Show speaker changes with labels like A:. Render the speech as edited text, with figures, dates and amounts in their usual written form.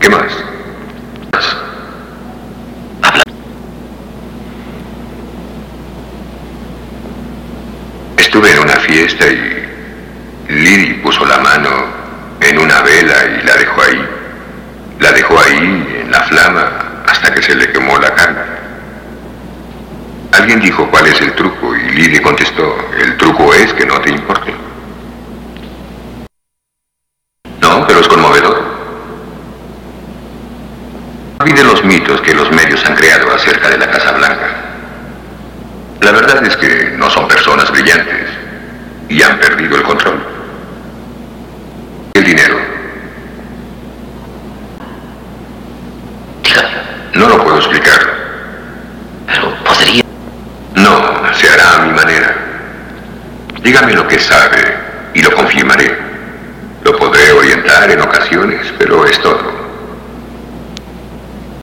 A: ¿Qué más?
B: Habla.
A: Estuve en una fiesta y Lily puso la mano en una vela y la dejó ahí. La dejó ahí en la flama hasta que se le quemó la carne. Alguien dijo cuál es el truco y Lily contestó, el truco es que no te importe. No, pero es conmovedor. Olvide los mitos que los medios han creado acerca de la Casa Blanca. La verdad es que no son personas brillantes y han perdido el control. El dinero.
B: Dígame.
A: No lo puedo explicar.
B: Pero podría...
A: No, se hará a mi manera. Dígame lo que sabe y lo confirmaré. Lo podré orientar en ocasiones, pero